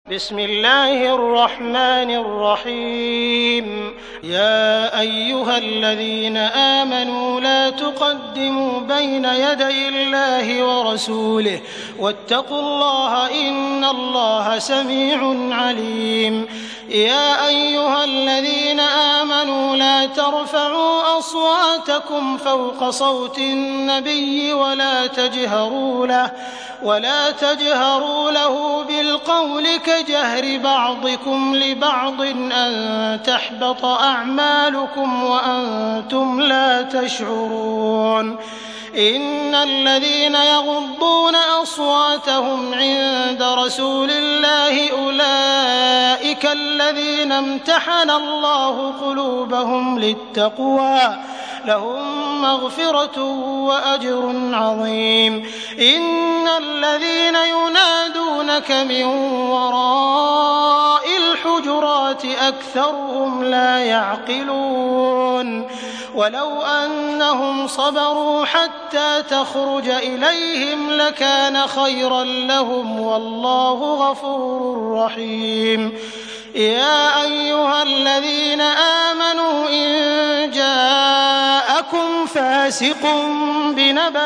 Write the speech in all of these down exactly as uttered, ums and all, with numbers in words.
بسم الله الرحمن الرحيم يا أيها الذين آمنوا لا تقدموا بين يدي الله ورسوله واتقوا الله إن الله سميع عليم يا أيها الذين آمنوا لا ترفعوا أصواتكم فوق صوت النبي ولا تجهروا له ولا تجهروا له بالقول كجهر بعضكم لبعض أن تحبط أعمالكم وأنتم لا تشعرون إن الذين يغضون أصواتهم عند رسول الله أولئك الذين امتحن الله قلوبهم للتقوى لهم مغفرة وأجر عظيم إن الذين ينادونك من وراء الحجرات أكثرهم لا يعقلون ولو أنهم صبروا حتى تخرج إليهم لكان خيرا لهم والله غفور رحيم يا أيها الذين آمنوا إن جاءكم فاسق بنبأ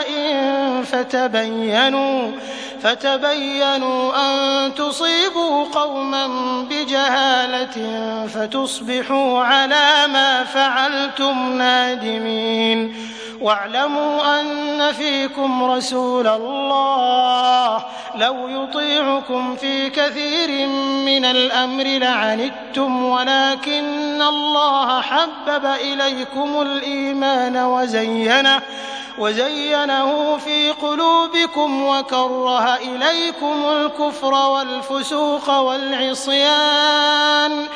فتبينوا فتبينوا أن تصيبوا قوما بجهالة فتصبحوا على ما فعلتم نادمين واعلموا أن فيكم رسول الله لو يطيعكم في كثير من الأمر لعنتم ولكن الله حبب إليكم الإيمان وزينه وزينه في قلوبكم وكره إليكم الكفر والفسوق والعصيان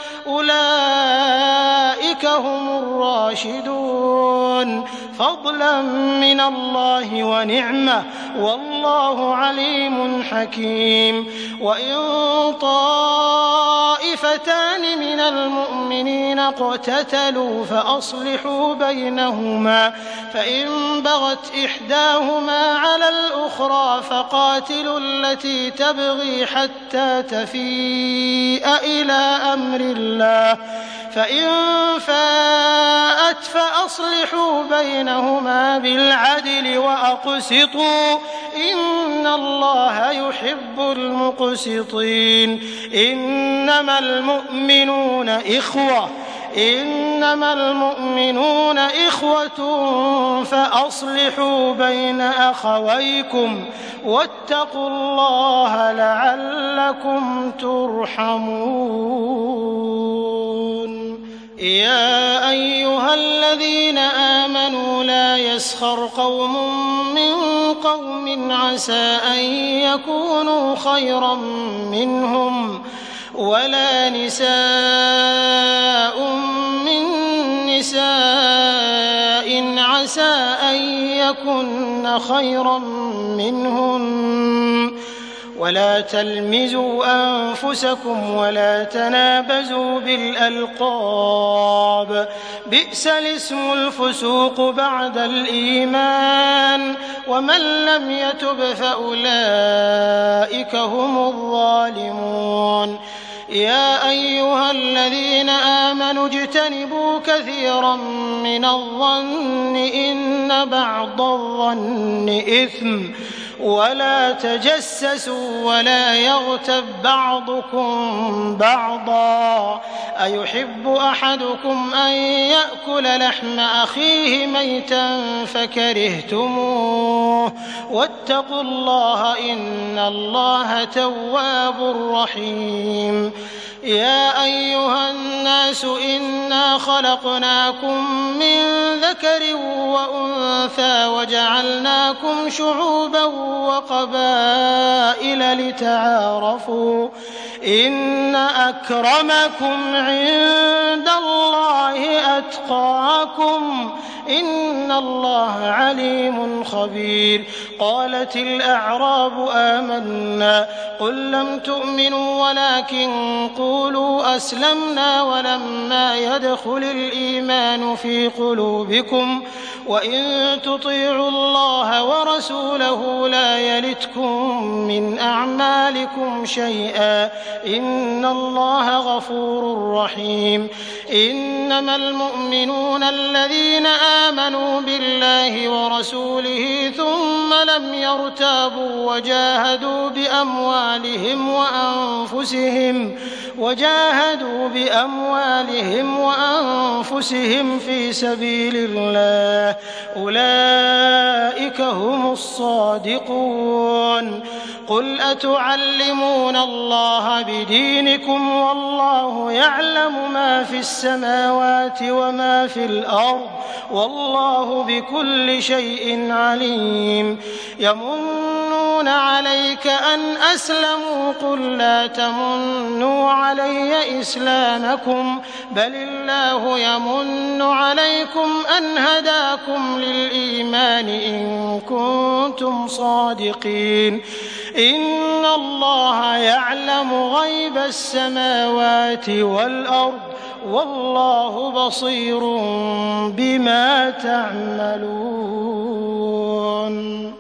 أولئك هم الراشدون فضلا من الله ونعمة والله عليم حكيم وإن طائفتان من المؤمنين اقتتلوا فأصلحوا بينهما فإن بغت إحداهما على الأخرى فقاتلوا التي تبغي حتى تفيء إلى أمر الله فإن فاءت فأصلحوا بينهما بالعدل وأقسطوا إن الله يحب المقسطين إنما المؤمنون إخوة إنما المؤمنون إخوة فأصلحوا بين أخويكم واتقوا الله لعلكم ترحمون يا أيها الذين آمنوا لا يسخر قوم من قوم عسى أن يكونوا خيرا منهم ولا نساء من نساء عسى أن يكن خيرا منهن ولا تلمزوا أنفسكم ولا تنابزوا بالألقاب بئس الاسم الفسوق بعد الإيمان ومن لم يتب فأولئك هم الظالمون يا أيها الذين آمنوا اجتنبوا كثيرا من الظن إن بعض الظن إثم ولا تجسسوا ولا يغتب بعضكم بعضا أيحب أحدكم أن يأكل لحم أخيه ميتا فكرهتموه واتقوا الله إن الله تواب رحيم يا أيها الناس إنا خلقناكم من ذكر وأنثى وجعلناكم شعوبا وقبائل لتعارفوا إن أكرمكم عند الله أتقاكم إن الله عليم خبير قالت الأعراب آمنا قل لم تؤمنوا ولكن قولوا أسلمنا ولما يدخل الإيمان في قلوبكم وإن تطيعوا الله ورسوله لا يلتكم من أعمالكم شيئا إن الله غفور رحيم إنما المؤمنون الذين آمنوا بالله ورسوله ثم لم يرتابوا وجاهدوا بأموالهم وأنفسهم وجاهدوا بأموالهم وأنفسهم في سبيل الله أولئك هم الصادقون قل أتعلمون الله بدينكم والله يعلم ما في السماوات وما في الأرض والله بكل شيء عليم يمنون عليك أن أسلموا قل لا تمنوا علي إسلامكم بل الله يمن عليكم أن هداكم للإيمان إن كنتم صادقين إن الله يعلم غيب السماوات والأرض والله بصير بما تعملون.